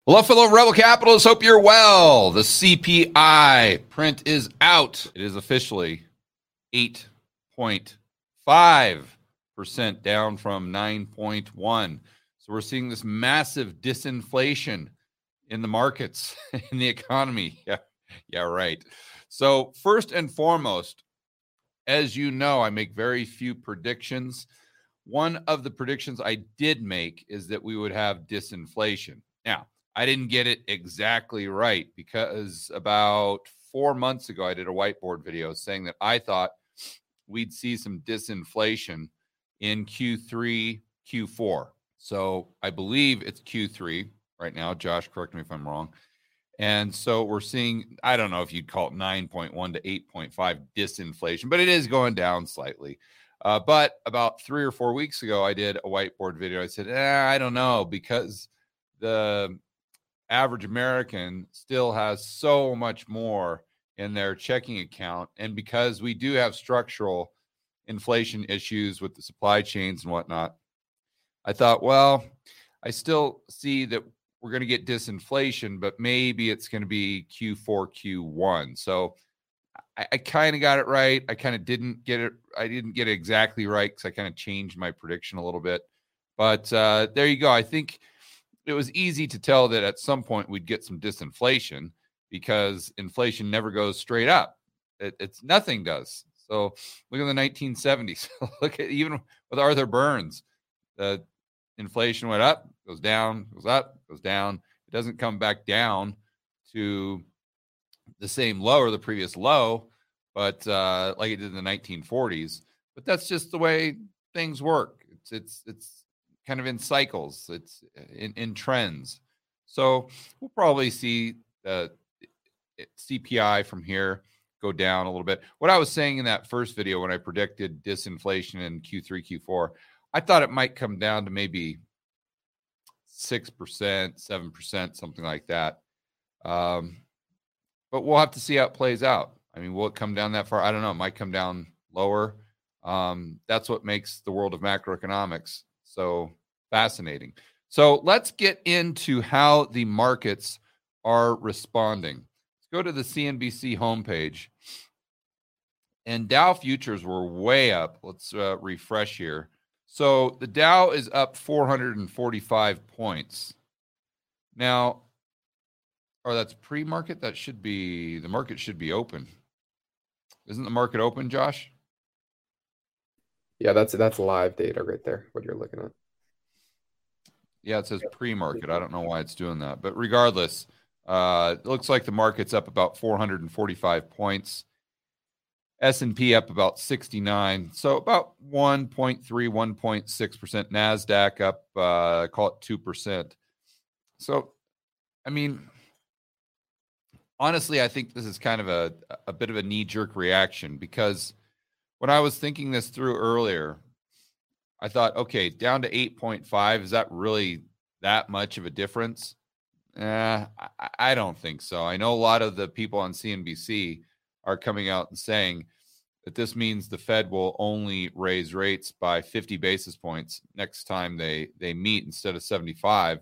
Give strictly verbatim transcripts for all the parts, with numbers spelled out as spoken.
Hello, fellow Rebel Capitalists. Hope you're well. The C P I print is out. It is officially eight point five percent down from nine point one. So we're seeing this massive disinflation in the markets, in the economy. Yeah, yeah, right. So first and foremost, as you know, I make very few predictions. One of the predictions I did make is that we would have disinflation. Now, I didn't get it exactly right because about four months ago, I did a whiteboard video saying that I thought we'd see some disinflation in Q three, Q four. So I believe it's Q three right now. Josh, correct me if I'm wrong. And so we're seeing, I don't know if you'd call it nine point one to eight point five disinflation, but it is going down slightly. Uh, but about three or four weeks ago, I did a whiteboard video. I said, eh, I don't know, because the average American still has so much more in their checking account. And because we do have structural inflation issues with the supply chains and whatnot, I thought, well, I still see that we're going to get disinflation, but maybe it's going to be Q four, Q one. So I, I kind of got it right. I kind of didn't get it. I didn't get it exactly right because I kind of changed my prediction a little bit. But uh, there you go. I think it was easy to tell that at some point we'd get some disinflation because inflation never goes straight up. It, it's nothing does. So look at the nineteen seventies. Look at even with Arthur Burns, the inflation went up, goes down, goes up, goes down. It doesn't come back down to the same low or the previous low, but uh, like it did in the nineteen forties. But that's just the way things work. It's it's it's kind of in cycles. It's in, in trends. So we'll probably see the C P I from here go down a little bit. What I was saying in that first video when I predicted disinflation in Q three, Q four, I thought it might come down to maybe six percent, seven percent, something like that. Um, but we'll have to see how it plays out. I mean, will it come down that far? I don't know. It might come down lower. Um, that's what makes the world of macroeconomics so fascinating. So let's get into how the markets are responding. Let's go to the C N B C homepage. And Dow futures were way up. Let's uh, refresh here. So the Dow is up four hundred forty-five points. Now, or that's pre-market? That should be, the market should be open. Isn't the market open, Josh? Yeah, that's that's live data right there, what you're looking at. Yeah, it says pre-market. I don't know why it's doing that. But regardless, uh, it looks like the market's up about four hundred forty-five points. S and P up about sixty-nine. So about one point three, one point six percent. NASDAQ up, uh, call it two percent. So, I mean, honestly, I think this is kind of a, a bit of a knee-jerk reaction because when I was thinking this through earlier, I thought, okay, down to eight point five, is that really that much of a difference? Eh, I, I don't think so. I know a lot of the people on C N B C are coming out and saying that this means the Fed will only raise rates by fifty basis points next time they, they meet instead of seventy-five.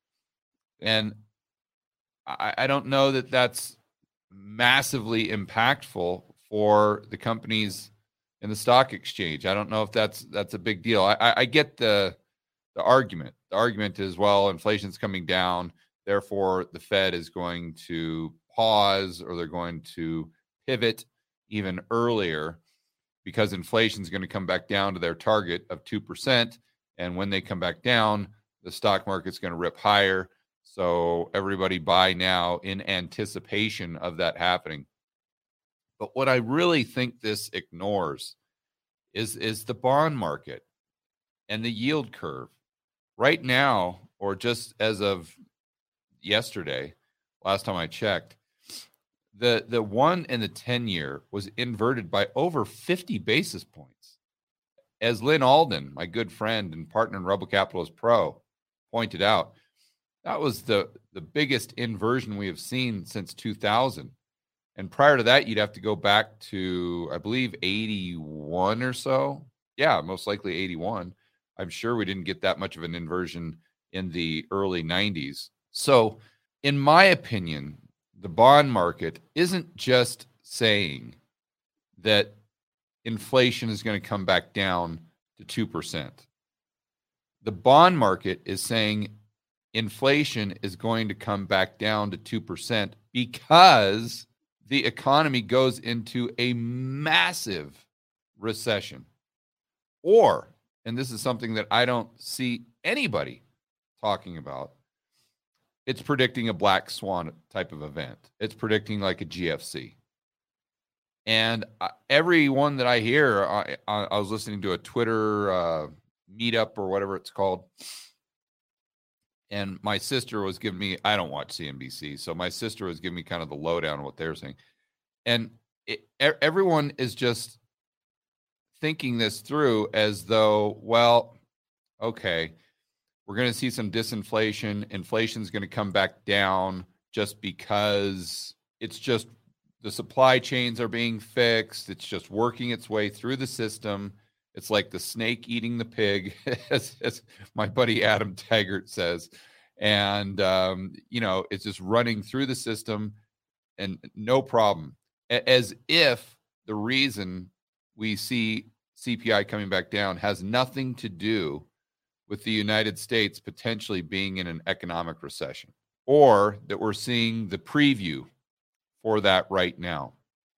And I, I don't know that that's massively impactful for the companies in the stock exchange. I don't know if that's that's a big deal. I, I, I get the the argument. The argument is, well, inflation's coming down, therefore the Fed is going to pause or they're going to pivot even earlier because inflation is going to come back down to their target of two percent. And when they come back down, the stock market's going to rip higher. So everybody buy now in anticipation of that happening. But what I really think this ignores is, is the bond market and the yield curve. Right now, or just as of yesterday, last time I checked, the, the one and the ten year was inverted by over fifty basis points. As Lynn Alden, my good friend and partner in Rebel Capitalist Pro, pointed out, that was the, the biggest inversion we have seen since two thousand. And prior to that, you'd have to go back to, I believe, eighty-one or so. Yeah, most likely eighty-one. I'm sure we didn't get that much of an inversion in the early nineties. So in my opinion, the bond market isn't just saying that inflation is going to come back down to two percent. The bond market is saying inflation is going to come back down to two percent because the economy goes into a massive recession. Or, and this is something that I don't see anybody talking about, it's predicting a black swan type of event. It's predicting like a G F C. And uh, everyone that I hear, I, I, I was listening to a Twitter uh, meetup or whatever it's called. And my sister was giving me, I don't watch C N B C, so my sister was giving me kind of the lowdown on what they're saying. And it, everyone is just thinking this through as though, well, okay, we're going to see some disinflation. Inflation's going to come back down just because it's just the supply chains are being fixed. It's just working its way through the system. It's like the snake eating the pig, as, as my buddy Adam Taggart says. And, um, you know, it's just running through the system and no problem. As if the reason we see C P I coming back down has nothing to do with the United States potentially being in an economic recession, or that we're seeing the preview for that right now.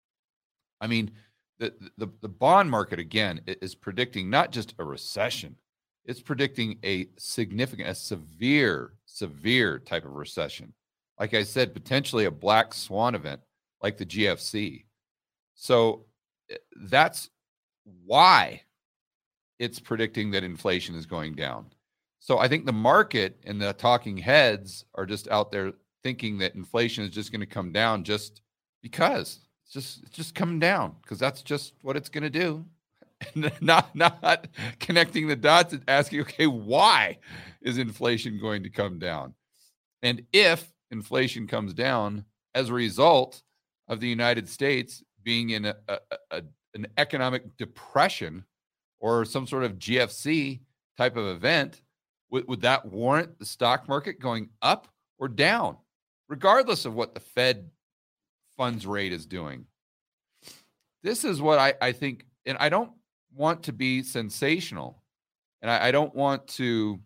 I mean, the, the, the bond market, again, is predicting not just a recession, it's predicting a significant, a severe, severe type of recession. Like I said, potentially a black swan event like the G F C. So that's why it's predicting that inflation is going down. So I think the market and the talking heads are just out there thinking that inflation is just going to come down just because it's just it's just coming down because that's just what it's going to do. And not not connecting the dots and asking, okay, why is inflation going to come down? And if inflation comes down as a result of the United States being in a, a, a an economic depression or some sort of G F C type of event, would, would that warrant the stock market going up or down, regardless of what the Fed funds rate is doing? This is what I, I think, and I don't want to be sensational, and I, I don't want to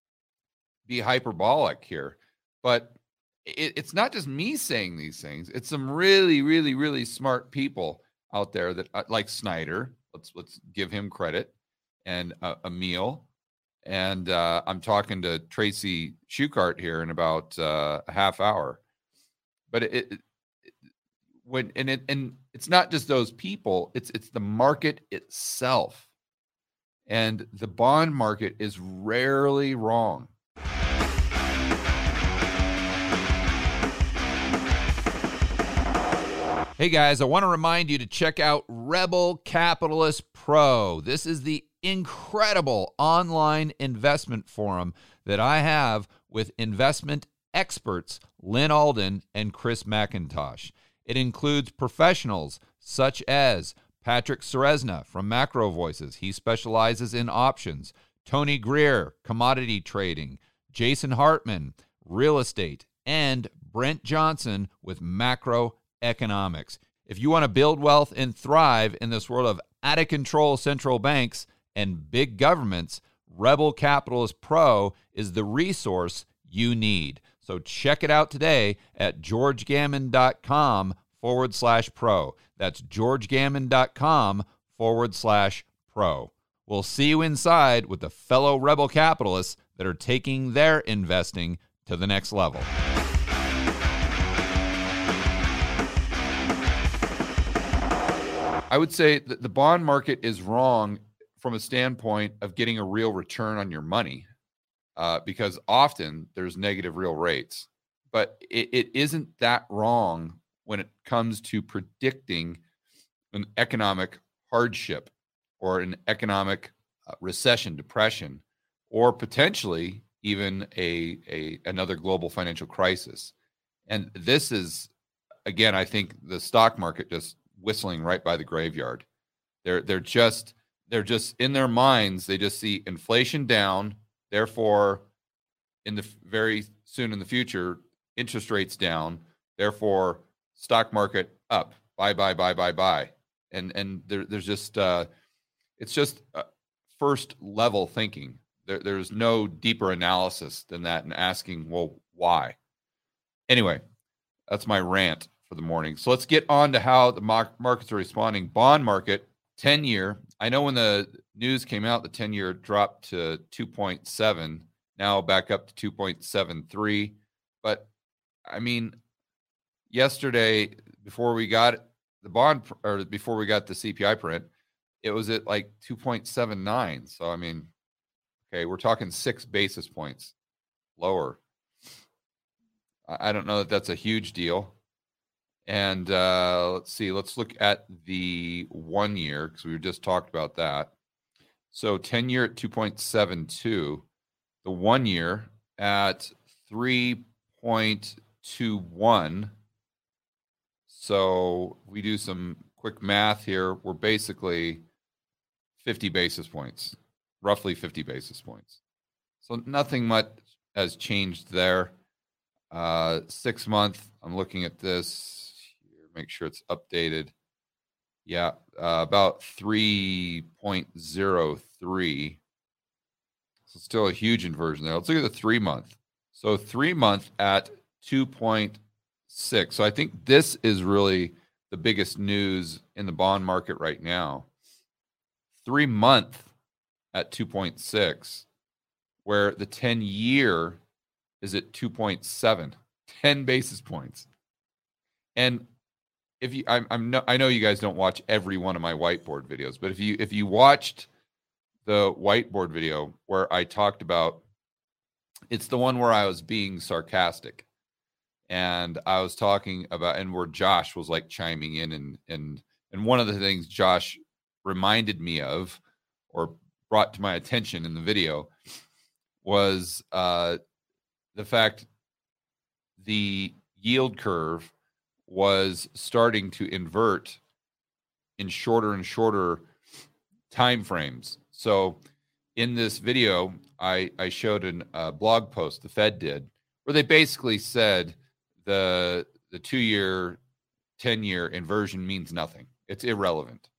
be hyperbolic here, but it, it's not just me saying these things. It's some really, really, really smart people out there that uh, like Snyder. Let's let's give him credit, and uh, Emil, and uh, I'm talking to Tracy Shukart here in about uh, a half hour. But it, it when and it and it's not just those people; it's it's the market itself, and the bond market is rarely wrong. Hey guys, I want to remind you to check out Rebel Capitalist Pro. This is the incredible online investment forum that I have with investment experts Lynn Alden and Chris McIntosh. It includes professionals such as Patrick Ceresna from Macro Voices. He specializes in options. Tony Greer, commodity trading. Jason Hartman, real estate. And Brent Johnson with macro economics. If you want to build wealth and thrive in this world of out-of-control central banks and big governments, Rebel Capitalist Pro is the resource you need. So check it out today at georgegammon.com forward slash pro. That's georgegammon.com forward slash pro. We'll see you inside with the fellow Rebel capitalists that are taking their investing to the next level. I would say that the bond market is wrong from a standpoint of getting a real return on your money, uh, because often there's negative real rates. But it, it isn't that wrong when it comes to predicting an economic hardship or an economic uh, recession, depression, or potentially even a, a another global financial crisis. And this is, again, I think the stock market just whistling right by the graveyard. They're they're just they're just in their minds. They just see inflation down. Therefore, in the very soon in the future, interest rates down, therefore stock market up, buy, buy, buy, buy, buy. And and there, there's just, uh, it's just uh, first level thinking. There, there's no deeper analysis than that and asking, well, why? Anyway, that's my rant for the morning. So let's get on to how the markets are responding. Bond market, ten year. I know when the news came out, the ten year dropped to two point seven, now back up to two point seven three. But I mean, yesterday, before we got the bond, or before we got the C P I print, it was at like two point seven nine. So, I mean, okay, we're talking six basis points lower. I don't know that that's a huge deal. And uh, let's see, let's look at the one year, because we just talked about that. So ten year at two point seven two, the one year at three point two one. So we do some quick math here. We're basically fifty basis points, roughly fifty basis points. So nothing much has changed there. Uh, six month, I'm looking at this here, make sure it's updated. Yeah, uh, about three point oh three. So still a huge inversion there. Let's look at the three month. So three month at two point six. So I think this is really the biggest news in the bond market right now. Three month at two point six, where the ten year is at two point seven, ten basis points. And if you, I'm, I'm no, I know you guys don't watch every one of my whiteboard videos, but if you, if you watched the whiteboard video where I talked about, it's the one where I was being sarcastic, and I was talking about, and where Josh was like chiming in, and and and one of the things Josh reminded me of, or brought to my attention in the video, was uh, the fact the yield curve was starting to invert in shorter and shorter time frames. So in this video, I, I showed a uh, blog post the Fed did, where they basically said the the two-year, ten-year inversion means nothing. It's irrelevant.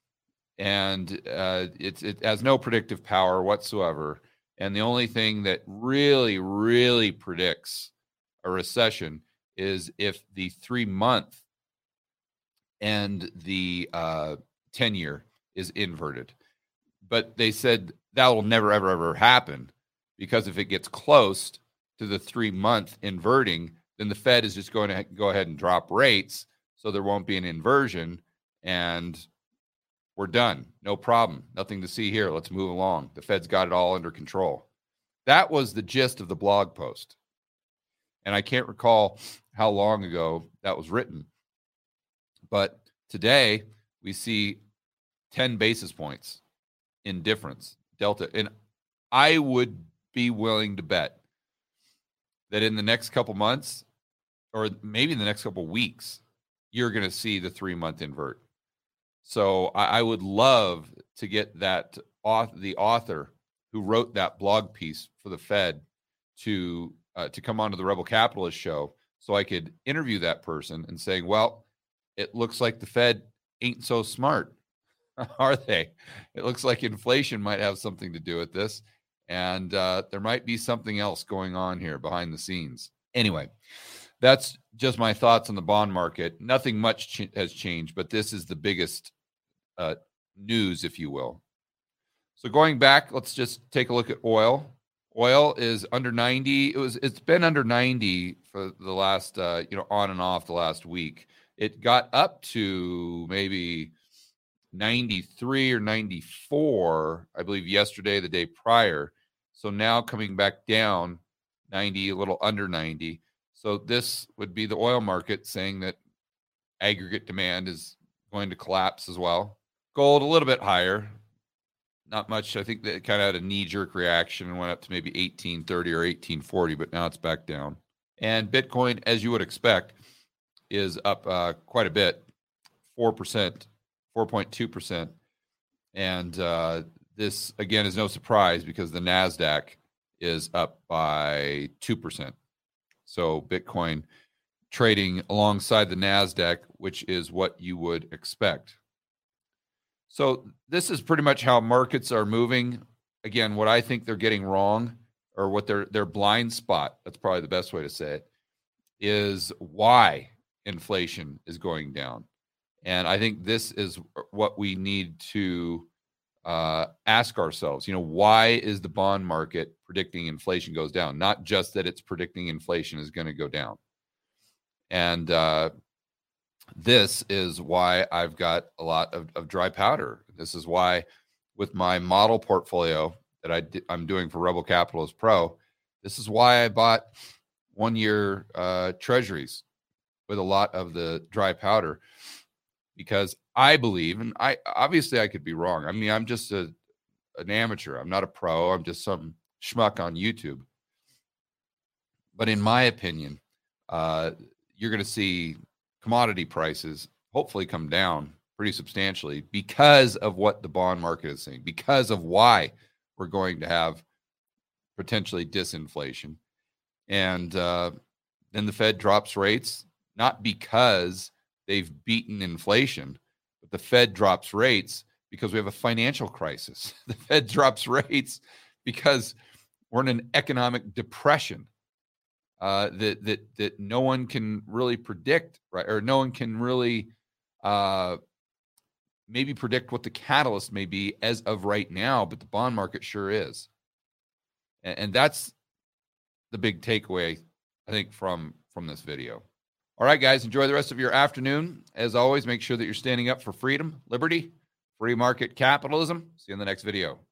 And uh, it's, it has no predictive power whatsoever. And the only thing that really, really predicts a recession is if the three-month and the uh, ten-year is inverted. But they said that will never, ever, ever happen, because if it gets close to the three-month inverting, then the Fed is just going to go ahead and drop rates, so there won't be an inversion, and we're done. No problem. Nothing to see here. Let's move along. The Fed's got it all under control. That was the gist of the blog post. And I can't recall how long ago that was written. But today we see ten basis points in difference, delta. And I would be willing to bet that in the next couple months, or maybe in the next couple weeks, you're going to see the three-month invert. So I, I would love to get that author, the author who wrote that blog piece for the Fed to uh, to come onto the Rebel Capitalist show, so I could interview that person and saying, well, it looks like the Fed ain't so smart, are they? It looks like inflation might have something to do with this, and uh, there might be something else going on here behind the scenes. Anyway, that's just my thoughts on the bond market. Nothing much ch- has changed, but this is the biggest uh, news, if you will. So going back, let's just take a look at oil. Oil is under ninety. It was. It's been under ninety for the last, uh, you know, on and off the last week. It got up to maybe ninety-three or ninety-four, I believe, yesterday, the day prior. So now coming back down, ninety, a little under ninety. So this would be the oil market saying that aggregate demand is going to collapse as well. Gold a little bit higher. Not much. I think that it kind of had a knee-jerk reaction and went up to maybe eighteen thirty or eighteen forty, but now it's back down. And Bitcoin, as you would expect, is up uh, quite a bit, four percent, four point two percent. And uh, this, again, is no surprise because the NASDAQ is up by two percent. So Bitcoin trading alongside the NASDAQ, which is what you would expect. So this is pretty much how markets are moving. Again, what I think they're getting wrong, or what their their blind spot, that's probably the best way to say it, is why inflation is going down. And I think this is what we need to uh, ask ourselves. You know, why is the bond market predicting inflation goes down? Not just that it's predicting inflation is going to go down. And uh, this is why I've got a lot of, of dry powder. This is why with my model portfolio that I di- I'm doing for Rebel Capitalist Pro, this is why I bought one-year uh, treasuries with a lot of the dry powder, because I believe, and I obviously I could be wrong. I mean, I'm just a an amateur. I'm not a pro. I'm just some schmuck on YouTube. But in my opinion, uh, you're going to see commodity prices hopefully come down pretty substantially because of what the bond market is saying, because of why we're going to have potentially disinflation. And uh, then the Fed drops rates, not because they've beaten inflation, but the Fed drops rates because we have a financial crisis. The Fed drops rates because we're in an economic depression uh, that that that no one can really predict, right? Or no one can really uh, maybe predict what the catalyst may be as of right now, but the bond market sure is. And, and that's the big takeaway, I think, from from this video. All right, guys, enjoy the rest of your afternoon. As always, make sure that you're standing up for freedom, liberty, free market capitalism. See you in the next video.